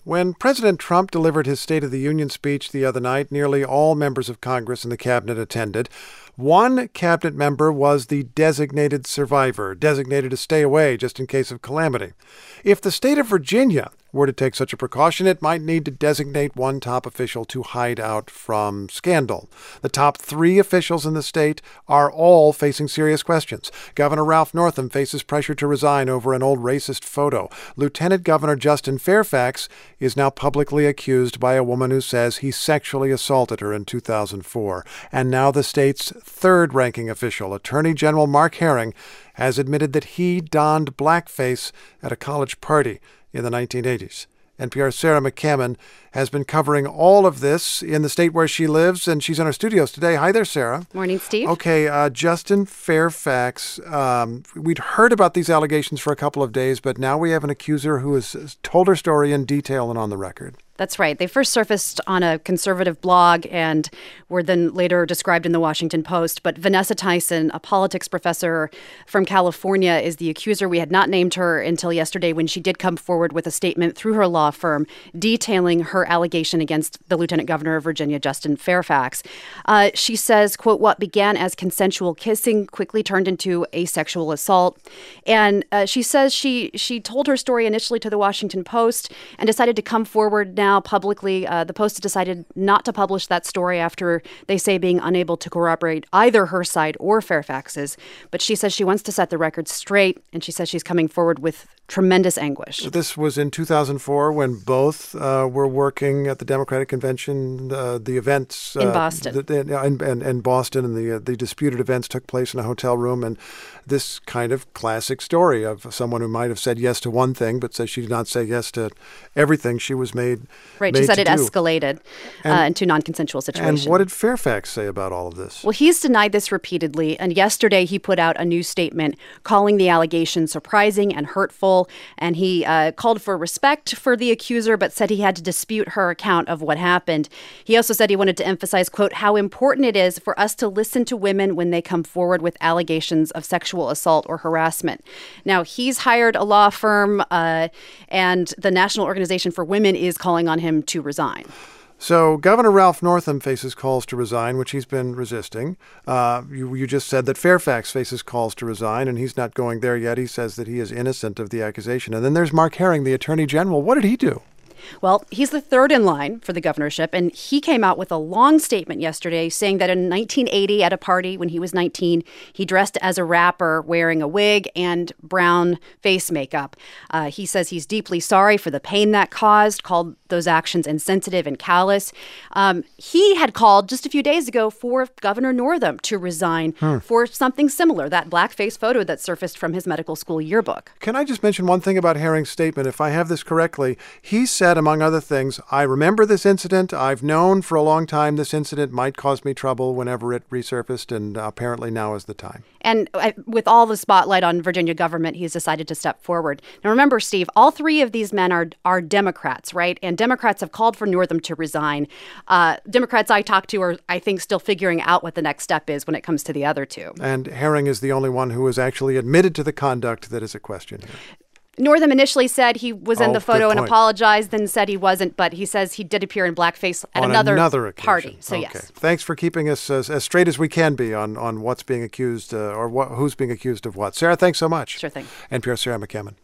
When President Trump delivered his State of the Union speech the other night, nearly all members of Congress and the cabinet attended. One cabinet member was the designated survivor, designated to stay away just in case of calamity. If the state of Virginia were to take such a precaution, it might need to designate one top official to hide out from scandal. The top 3 officials in the state are all facing serious questions. Governor Ralph Northam faces pressure to resign over an old racist photo. Lieutenant Governor Justin Fairfax is now publicly accused by a woman who says he sexually assaulted her in 2004. And now the state's 3rd-ranking official, Attorney General Mark Herring, has admitted that he donned blackface at a college party in the 1980s. NPR's Sarah McCammon has been covering all of this in the state where she lives, and she's in our studios today. Hi there, Sarah. Morning, Steve. Okay, Justin Fairfax, we'd heard about these allegations for a couple of days, but now we have an accuser who has told her story in detail and on the record. That's right. They first surfaced on a conservative blog and were then later described in the Washington Post. But Vanessa Tyson, a politics professor from California, is the accuser. We had not named her until yesterday when she did come forward with a statement through her law firm detailing her allegation against the Lieutenant Governor of Virginia, Justin Fairfax. She says, quote, what began as consensual kissing quickly turned into a sexual assault. And she says she told her story initially to the Washington Post and decided to come forward now publicly. The Post decided not to publish that story after they say being unable to corroborate either her side or Fairfax's. But she says she wants to set the record straight, and she says she's coming forward with tremendous anguish. This was in 2004 when both were working at the Democratic Convention. The events in Boston, and Boston, and the disputed events took place in a hotel room. And this kind of classic story of someone who might have said yes to one thing, but says she did not say yes to everything she was made. Right. She said it escalated into non-consensual situations. And what did Fairfax say about all of this? Well, he's denied this repeatedly. And yesterday he put out a new statement calling the allegation surprising and hurtful. And he called for respect for the accuser, but said he had to dispute her account of what happened. He also said he wanted to emphasize, quote, how important it is for us to listen to women when they come forward with allegations of sexual assault or harassment. Now, he's hired a law firm, and the National Organization for Women is calling on him to resign. So Governor Ralph Northam faces calls to resign, which he's been resisting. You just said that Fairfax faces calls to resign, and he's not going there yet. He says that he is innocent of the accusation. And then there's Mark Herring, the Attorney General. What did he do? Well, he's the 3rd in line for the governorship, and he came out with a long statement yesterday saying that in 1980 at a party when he was 19, he dressed as a rapper wearing a wig and brown face makeup. He says he's deeply sorry for the pain that caused, called those actions insensitive and callous. He had called just a few days ago for Governor Northam to resign for something similar, that blackface photo that surfaced from his medical school yearbook. Can I just mention one thing about Herring's statement? If I have this correctly, he said, among other things, I remember this incident. I've known for a long time this incident might cause me trouble whenever it resurfaced, and apparently now is the time. And with all the spotlight on Virginia government, he's decided to step forward. Now, remember, Steve, all 3 of these men are Democrats, right? And Democrats have called for Northam to resign. Democrats I talked to are, I think, still figuring out what the next step is when it comes to the other 2. And Herring is the only one who has actually admitted to the conduct that is a question here. Northam initially said he was in the photo and apologized, then said he wasn't, but he says he did appear in blackface at another party. So, okay. Yes. Thanks for keeping us as straight as we can be on what's being accused or who's being accused of what. Sarah, thanks so much. Sure thing. NPR Sarah McCammon.